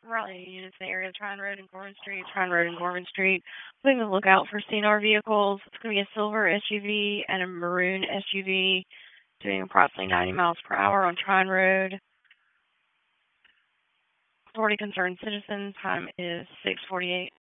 rally units in the area of Tryon Road and Gorman Street, Tryon Road and Gorman Street. Please look out for CNR vehicles. It's going to be a silver SUV and a maroon SUV doing approximately 90 miles per hour on Tryon Road. Authority concerned citizens. Time is 6:48.